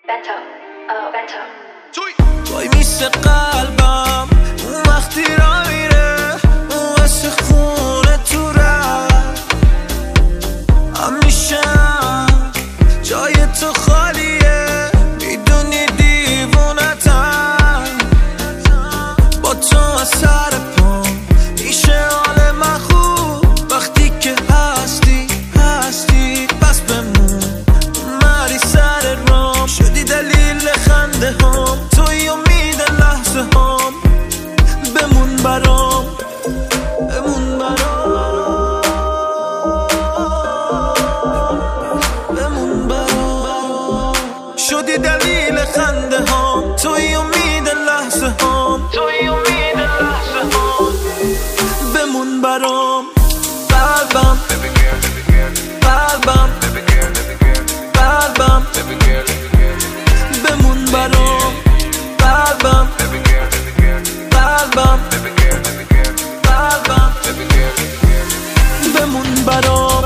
وای میسه قلبم اون وقتی را میره اون واسه خونه تو رفت همیشه جای تو خالیه میدونی دیوونتم با تو از سر پام میشه حال من خوب وقتی که هستی بس بمون مری سر رام شدی دلیل خنده هم توی امید لحظه هم بمون برام شدی دلیل خنده هم توی امید لحظه هم بمون برام قلبم بمون برام قلبم بمون برام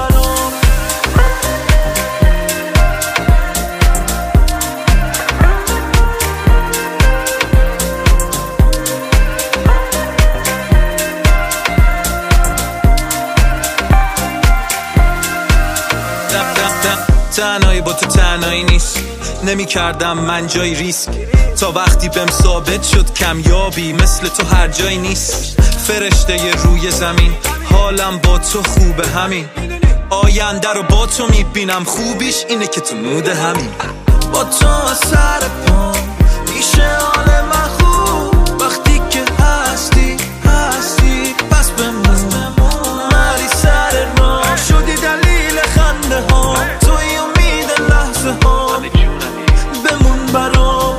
تنهایی با تو تنهایی نیست نمی کردم من جای ریسک تا وقتی بهم ثابت شد کمیابی مثل تو هر جایی نیست فرشته روی زمین حالم با تو خوبه همین آینده رو با تو میبینم خوبیش اینه که تو مود همین با تو از سر پام میشه حال من خوب وقتی که هستی پس بمون مری سر راه شدی دلیل خنده ها توی امید لحظه ها بمون برام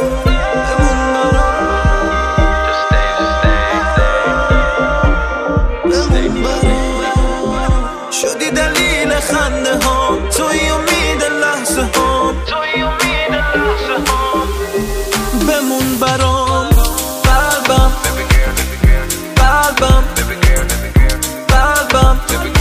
شدی دلیل خنده ها توی امید لحظه ها بمون برام قلبم